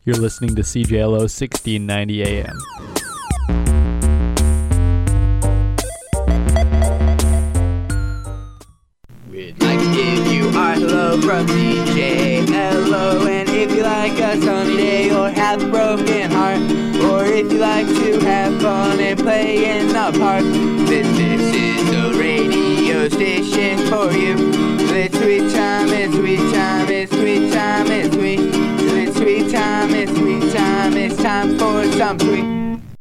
You're listening to CJLO 1690 AM. We'd like to give you our hello from CJLO. And if you like a sunny day or have a broken heart, or if you like to have fun and play in the park, then this is the radio station for you. It's sweet time, it's sweet time, it's sweet time, it's sweet. It's sweet time, it's sweet time, it's time for some sweet.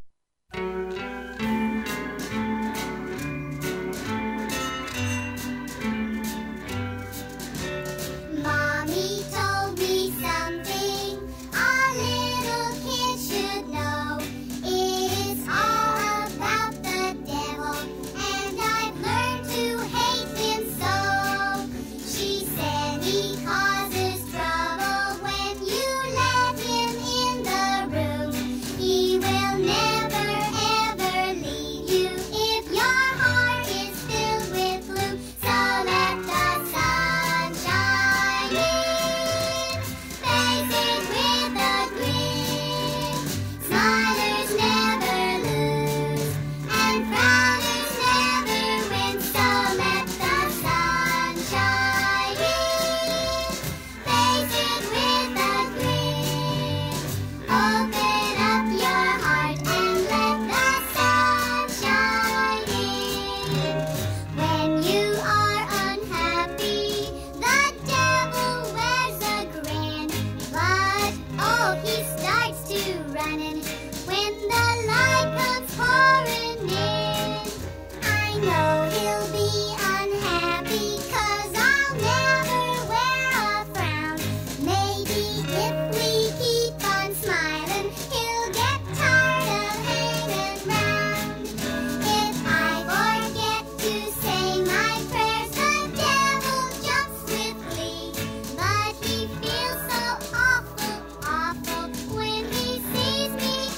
Mommy told me something a little kid should know. It is all about the devil, and I've learned to hate him so. She said he causes trouble when you let him in the room. He will never ever leave you if your heart is filled with gloom. So let the sun shine in, face it with a grin. Smilers never lose, and frowners never win. So let the sun shine in, face it with a grin. Open up your heart and let the sun shine in. When you are unhappy, the devil wears a grin. But oh, he starts to running when the light comes pouring in. I know he'll be unhappy 'cause I'll never wear a frown. Maybe if we keep on smiling, he'll get tired of hanging round. If I forget to say my prayers, the devil jumps with glee. But he feels so awful, awful when he sees me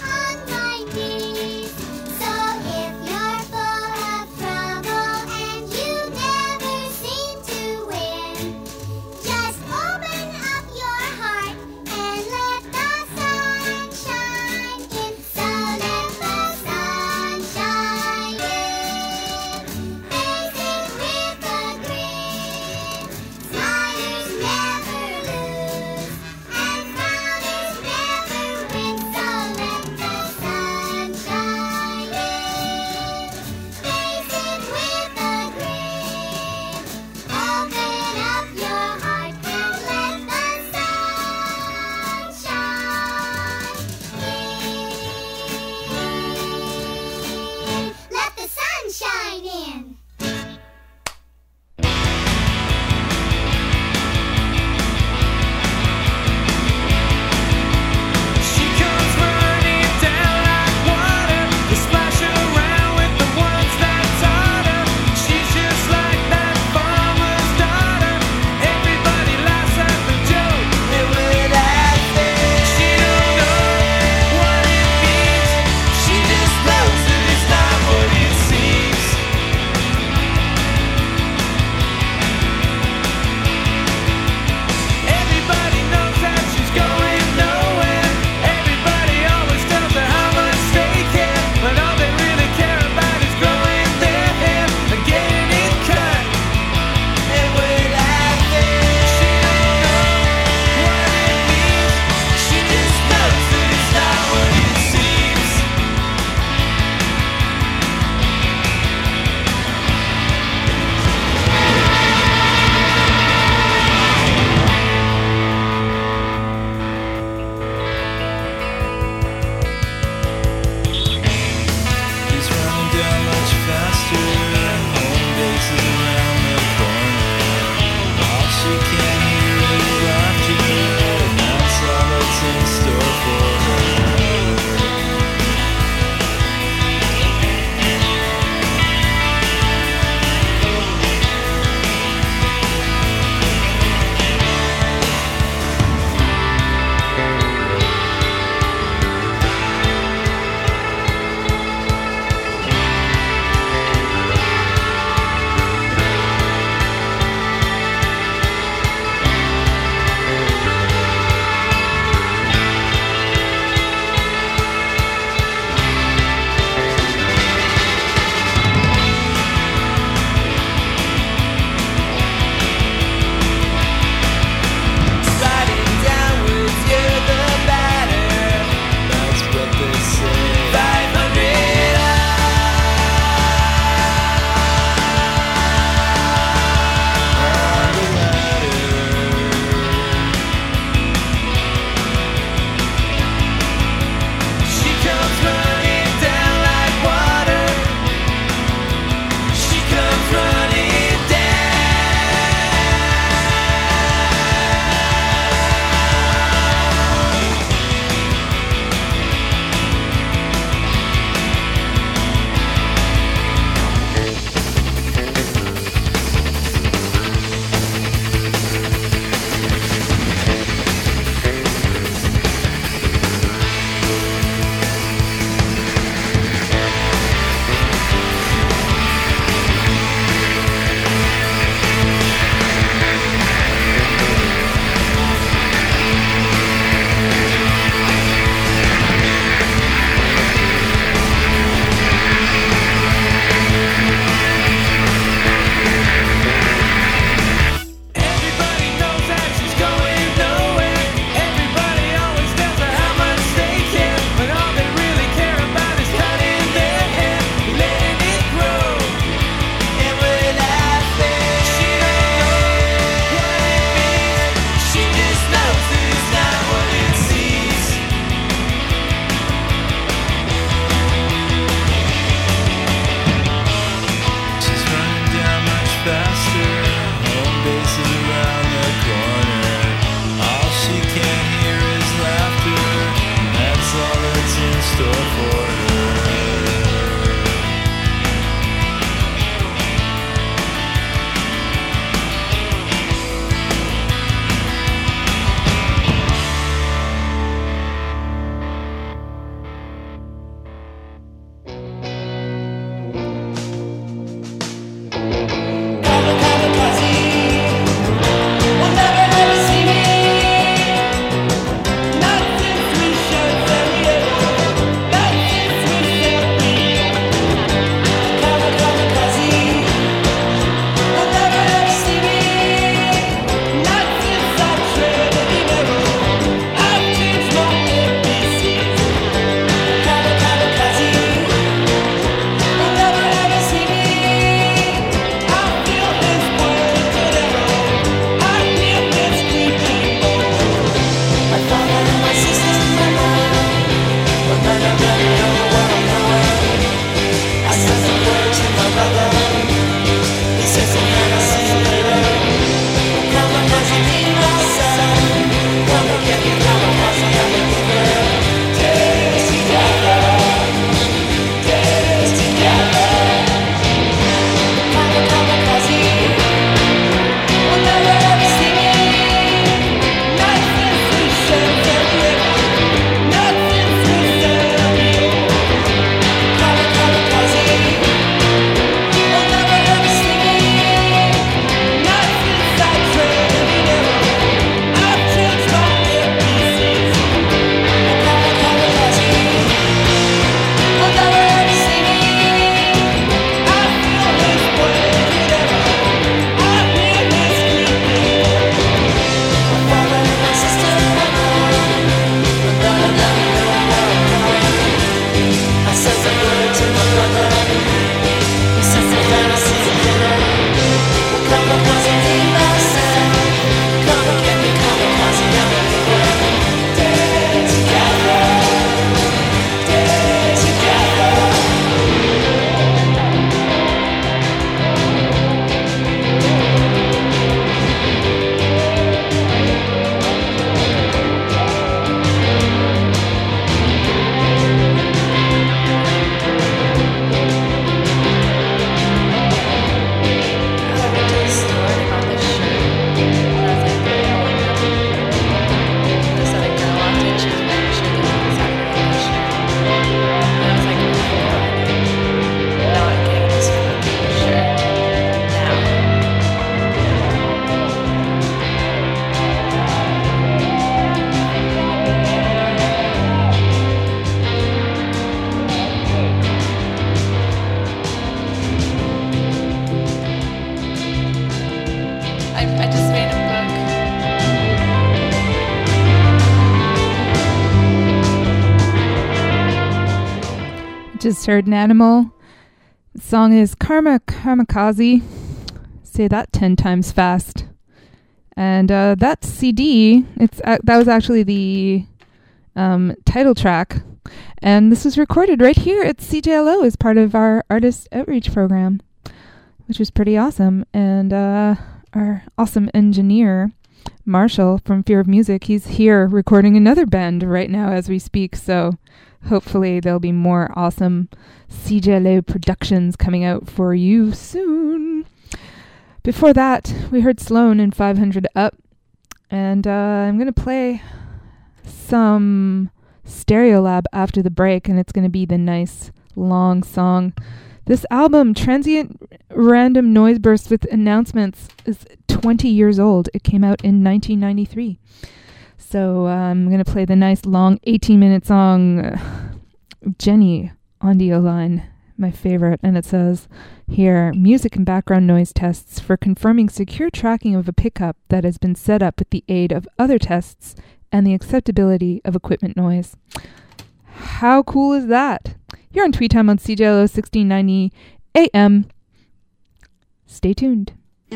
Just heard an animal. The song is Karma Kamikaze. Say that 10 times fast. And that CD, that was actually the title track. And this was recorded right here at CJLO as part of our Artist Outreach program, which was pretty awesome. And our awesome engineer, Marshall from Fear of Music, he's here recording another band right now as we speak. So hopefully there'll be more awesome CJLO productions coming out for you soon. Before that, we heard Sloan in 500 Up. And I'm going to play some Stereolab after the break, and it's going to be the nice long song. This album, Transient Random Noise Bursts with Announcements, is 20 years old. It came out in 1993. So I'm going to play the nice long 18-minute song, Jenny Audio Line, my favorite. And it says here, music and background noise tests for confirming secure tracking of a pickup that has been set up with the aid of other tests and the acceptability of equipment noise. How cool is that? You're on Tweet Time on CJLO 1690 AM. Stay tuned.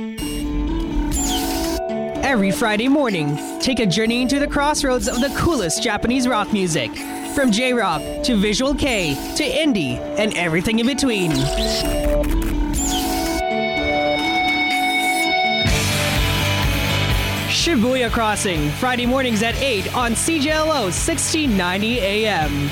Every Friday morning, take a journey into the crossroads of the coolest Japanese rock music. From J-rock to Visual K to indie and everything in between. Shibuya Crossing, Friday mornings at 8 on CJLO 1690 AM.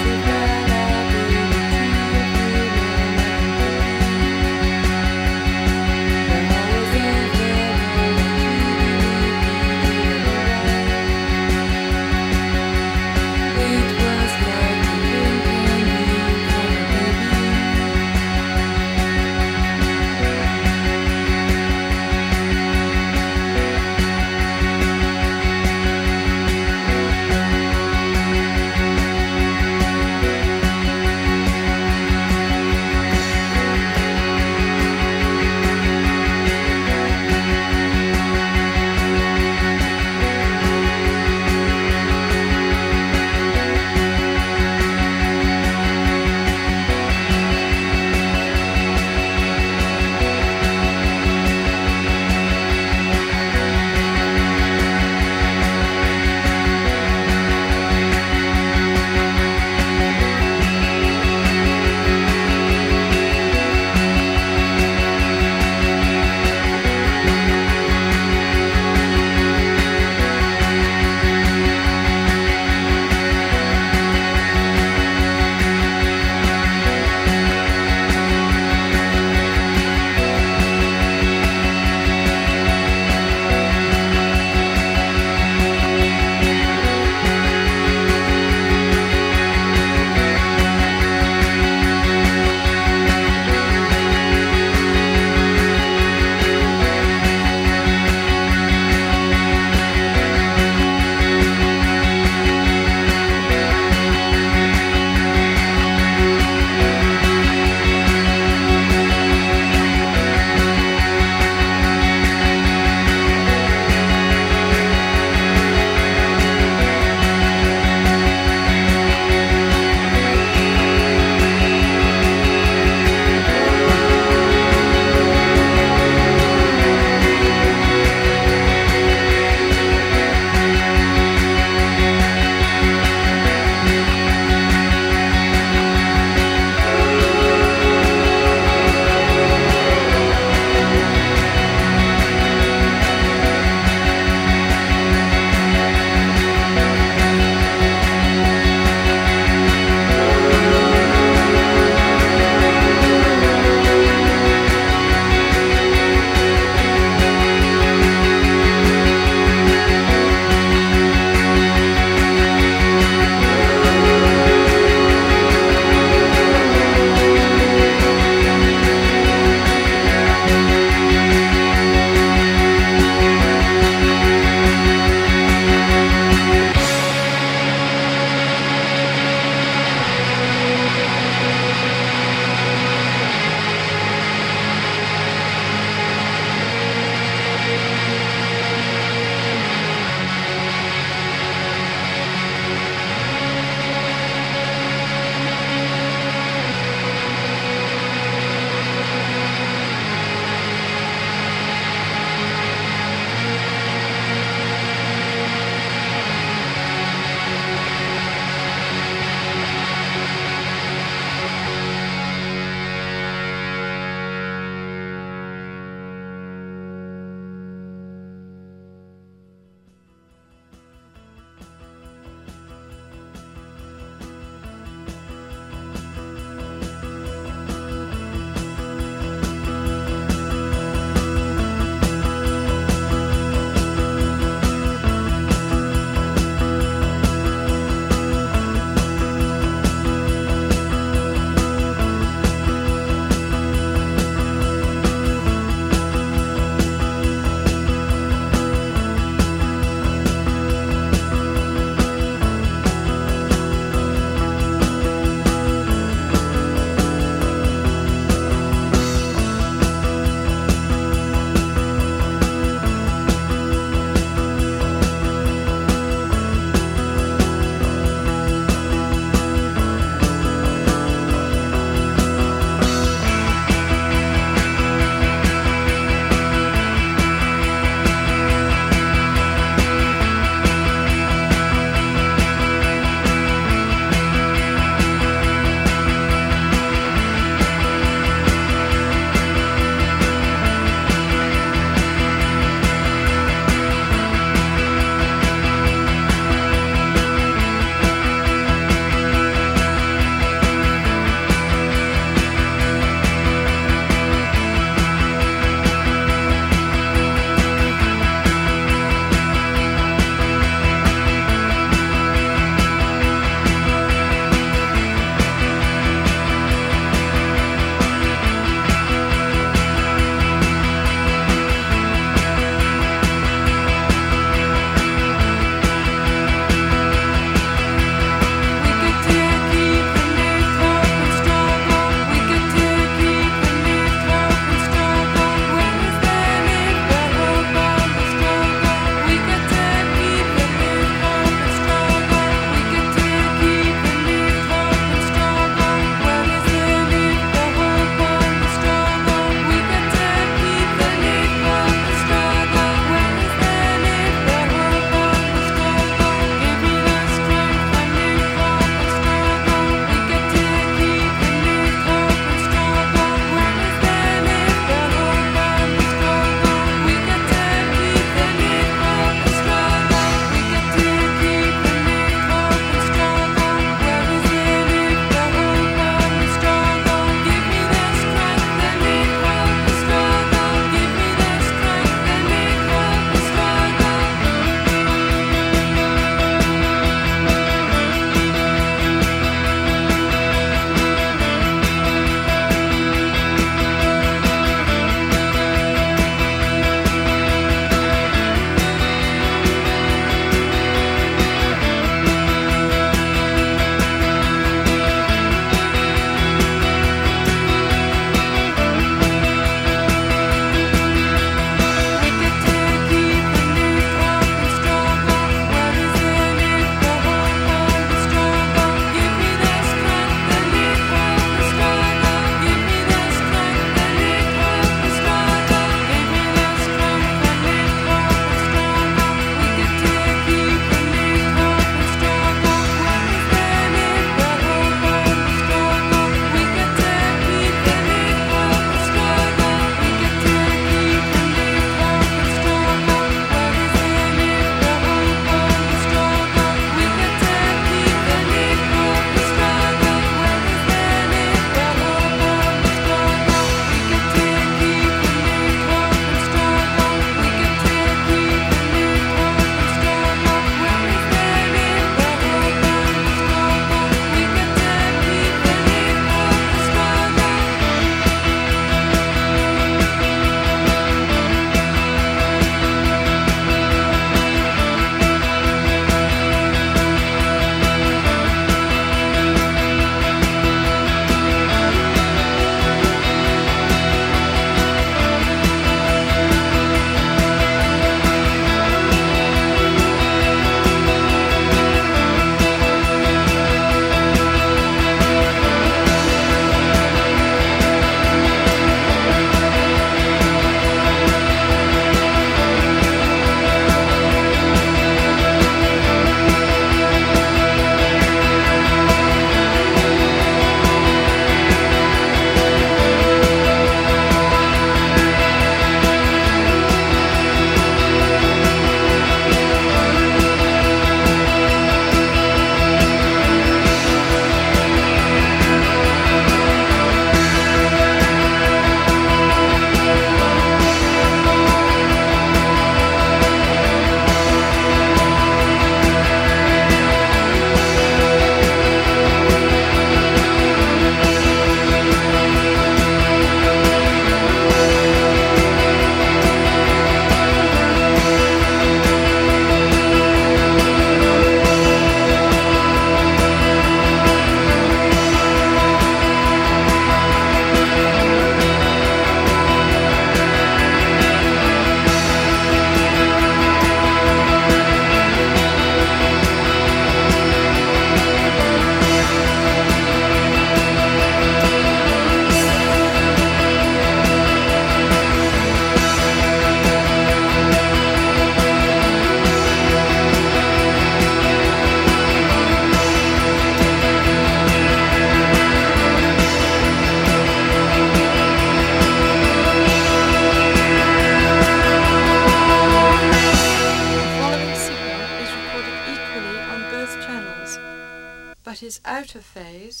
is out of phase.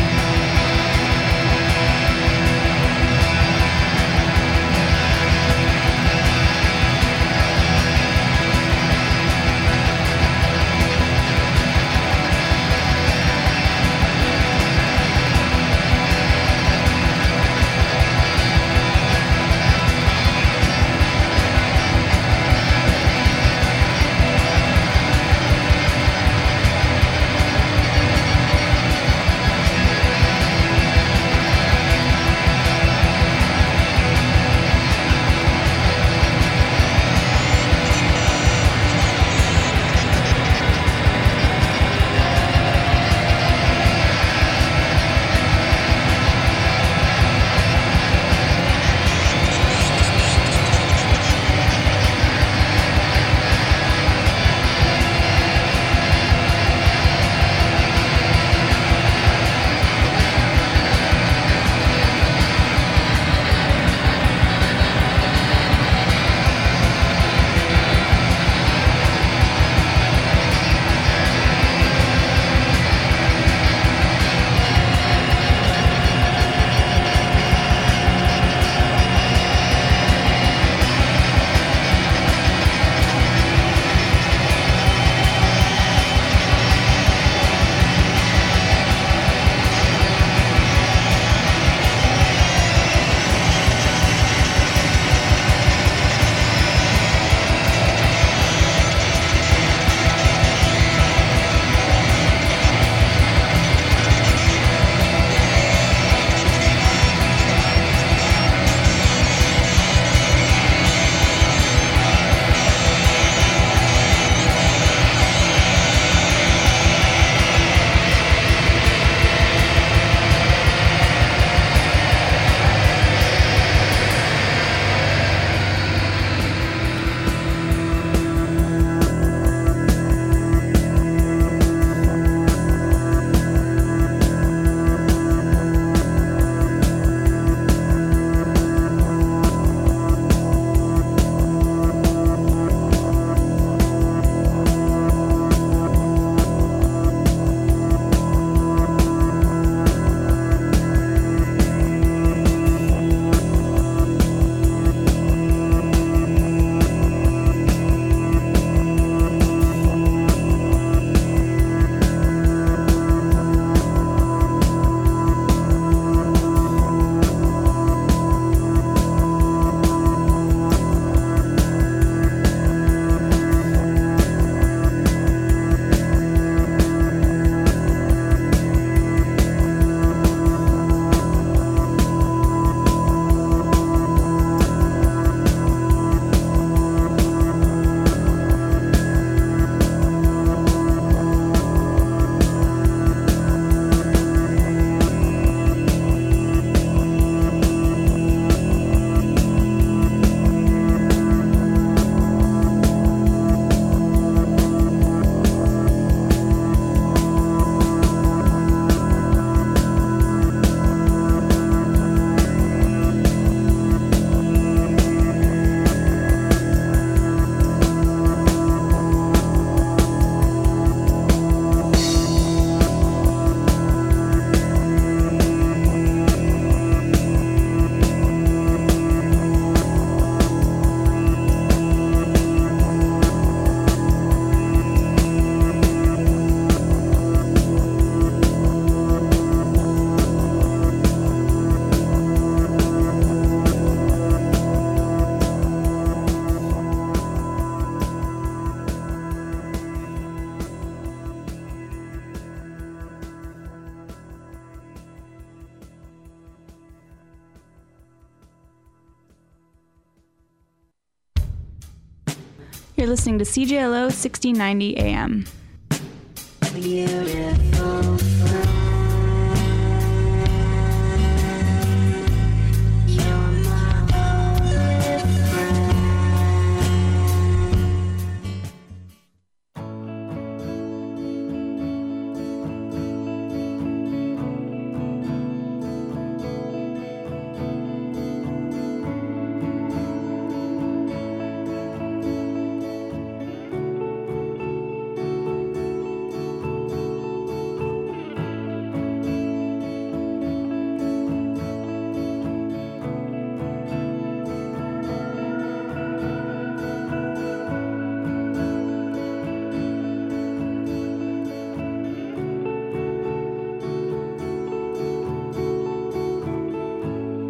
You're listening to CJLO 1690 AM.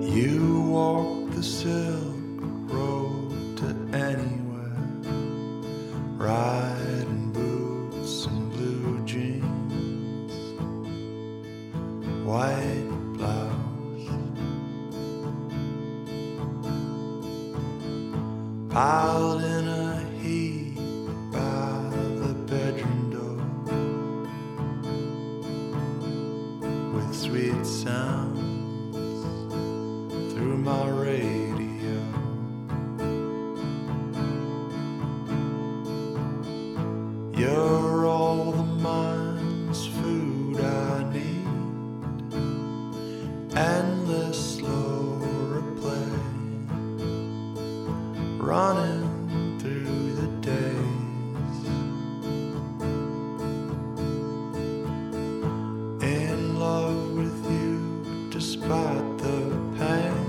You walk the Silk Road to anywhere, riding boots and blue jeans, white blouse, piled in a heap by the bedroom door, with sweet sounds through my radio. You're all the mind's food I need, endless slow replay, running through the days, in love with you despite the pain,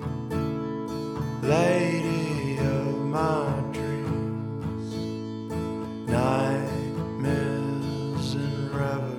lady of my dreams, nightmares and reverie.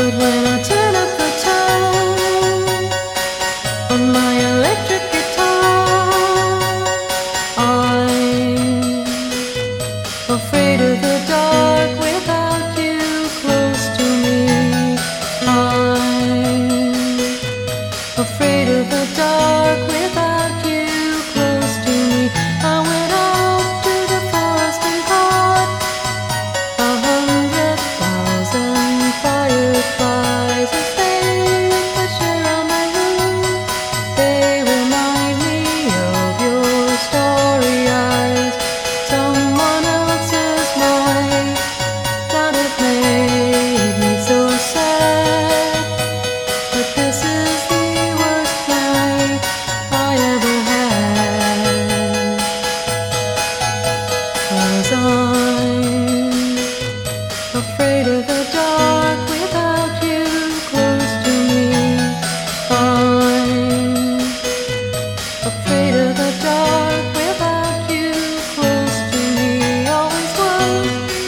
But when I turn up the tone on my electric guitar, I'm afraid of the dark without you close to me. I'm afraid of the dark without you close to me. I went out to the forest and caught 100,000 fireflies as they push around my room. They remind me of your starry eyes. Someone else's might not have made me so sad, but this is the worst night I ever had. 'Cause I'm afraid of the dark without you close to me. I'm afraid of the dark without you close to me. Always was.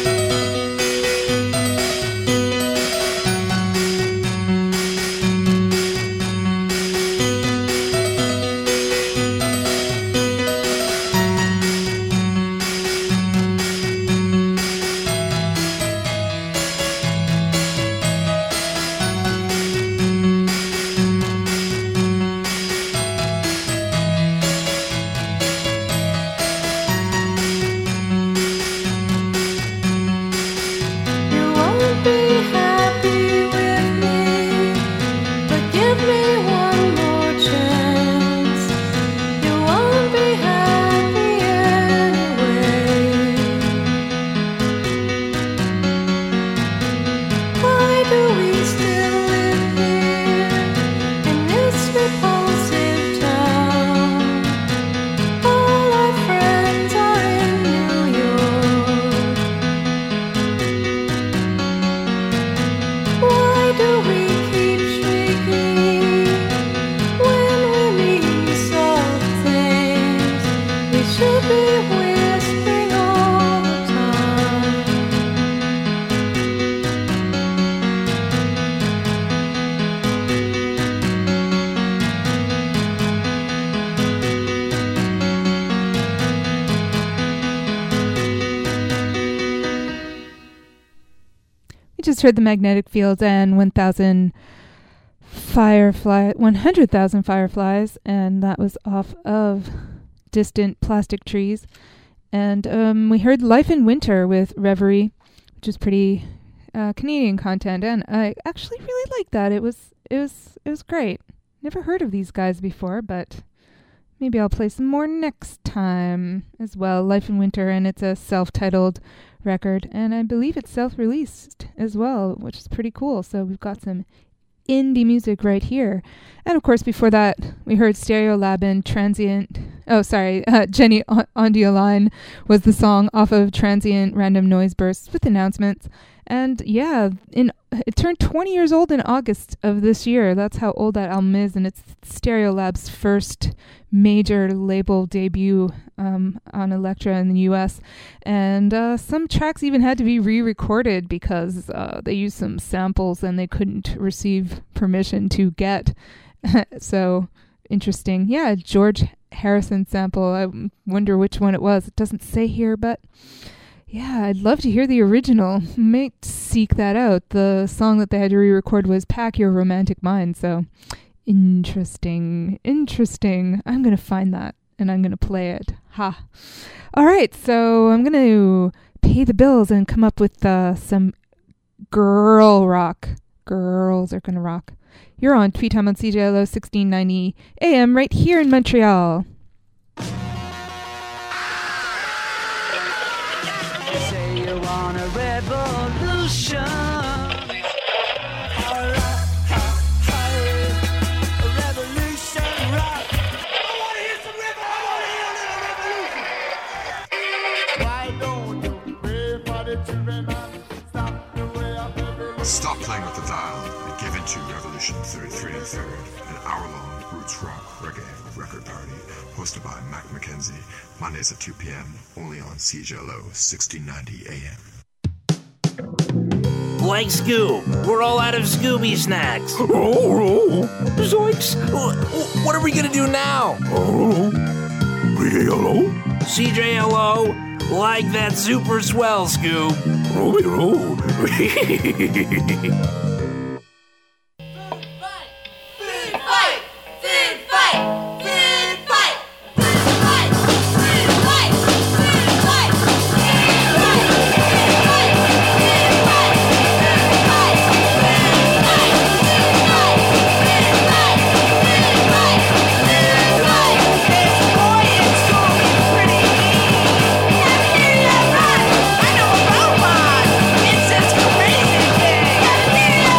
You won't be happy with me, but give me one more chance. You won't be happy anyway. Why do we still live here in this repulsive town? All our friends are in New York. Why do we keep shrieking when we mean soft things? We should be whispering all the time. We just heard the Magnetic Fields and 100,000 Fireflies, and that was off of Distant Plastic Trees. And we heard Life in Winter with Reverie, which is pretty Canadian content, and I actually really liked that. It was great. Never heard of these guys before, but maybe I'll play some more next time as well. Life in Winter, and it's a self-titled record, and I believe it's self-released as well, which is pretty cool. So we've got some indie music right here. And of course, before that, we heard Stereolab and Transient. Oh, sorry, Jenny on the Line was the song off of Transient Random Noise Bursts with Announcements. And yeah, it turned 20 years old in August of this year. That's how old that album is, and it's Stereolab's first major label debut on Elektra in the US. And some tracks even had to be re-recorded because they used some samples and they couldn't receive permission to get. So interesting. Yeah, George Harrison sample. I wonder which one it was. It doesn't say here, but yeah, I'd love to hear the original. Might seek that out. The song that they had to re-record was Pack Your Romantic Mind. So interesting. I'm going to find that and I'm going to play it. Ha. All right, so I'm going to pay the bills and come up with some girl rock. Girls are going to rock. You're on Tweet Time on CJLO 1690 AM right here in Montreal. Say you want a revolution. Alright, a revolution rock. I wanna hear some revolution. Why don't you pray for the children and stop the way of revolution? Stop playing with the dial and give into Revolution 33 and Third, an hour-long roots rock reggae record party hosted by Mac McKenzie, Mondays at 2 p.m. only on CJLO 1690 AM. Like Scoob, we're all out of Scooby snacks. Oh, zoinks. What are we gonna do now? Oh, hello? CJLO, like that super swell, Scoob. Roll. It's just crazy.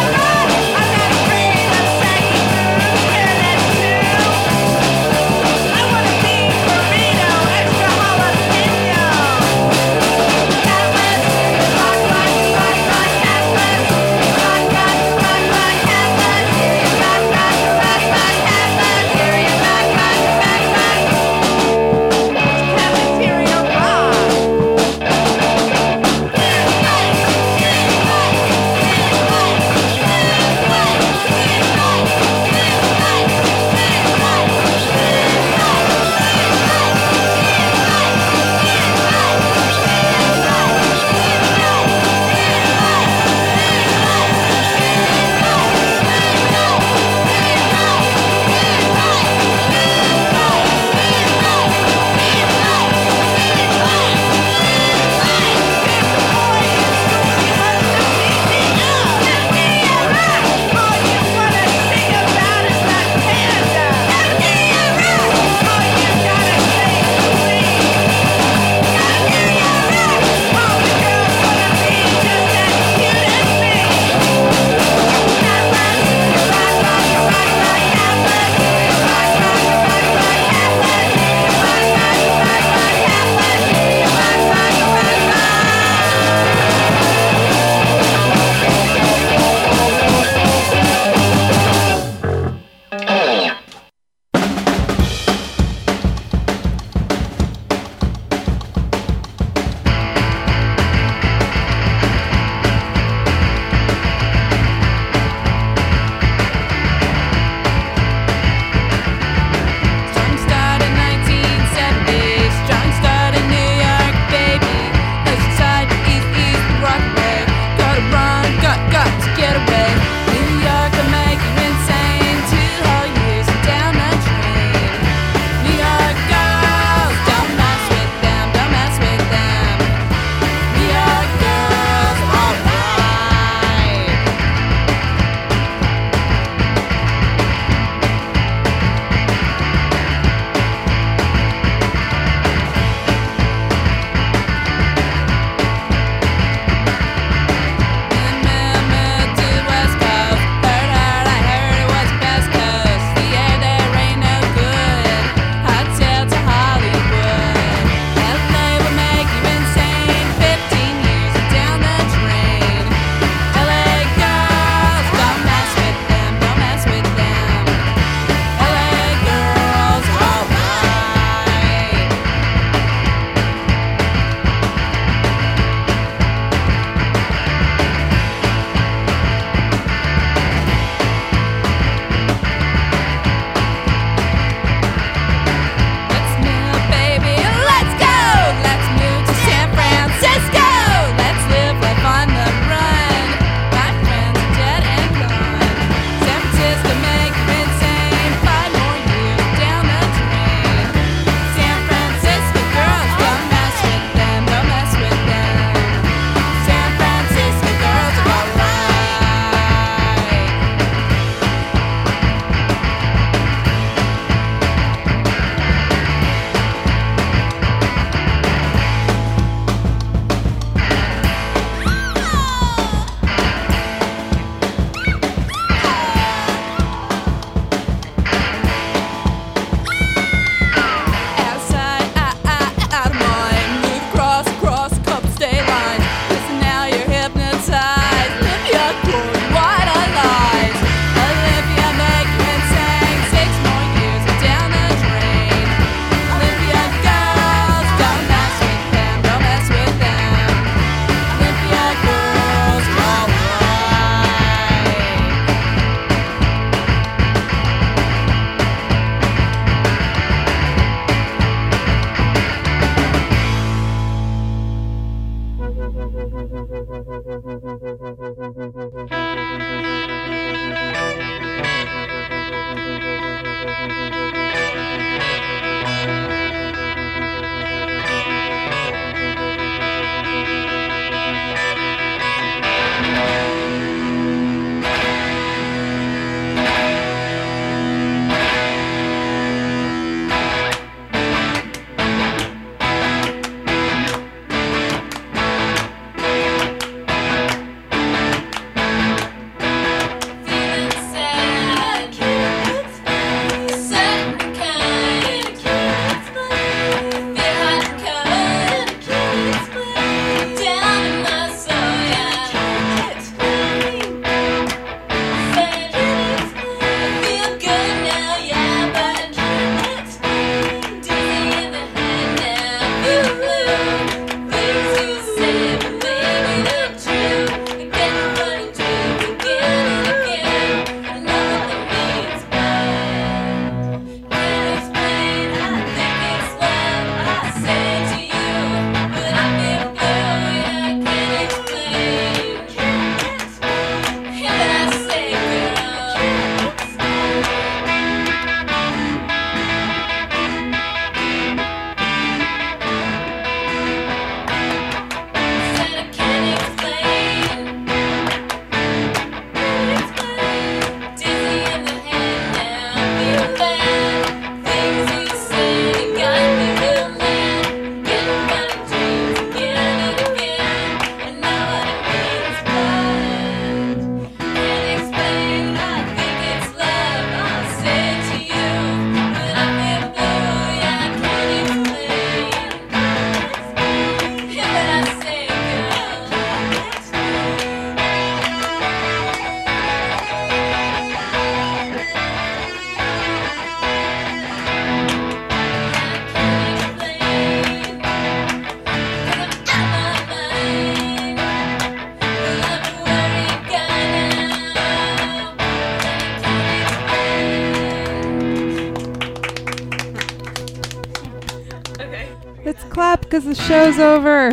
Let's clap because the show's over.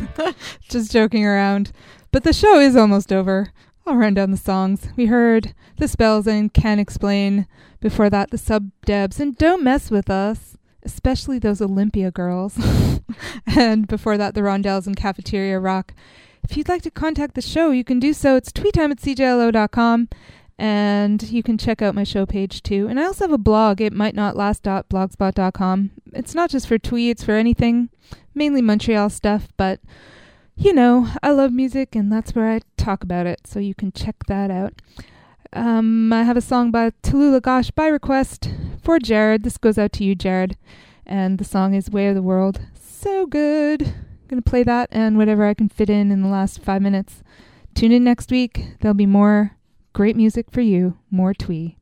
Just joking around. But the show is almost over. I'll run down the songs. We heard The Spells and Can't Explain. Before that, the Sub-Debs and Don't Mess With Us, especially those Olympia girls. And before that, the Rondells and Cafeteria Rock. If you'd like to contact the show, you can do so. It's tweettime@cjlo.com. And you can check out my show page too. And I also have a blog, itmightnotlast.blogspot.com. It's not just for tweets, for anything, mainly Montreal stuff, but you know, I love music and that's where I talk about it, so you can check that out. I have a song by Tallulah Gosh by request for Jared. This goes out to you, Jared. And the song is Way of the World. So good. I'm going to play that and whatever I can fit in the last 5 minutes. Tune in next week. There'll be more great music for you. More twee.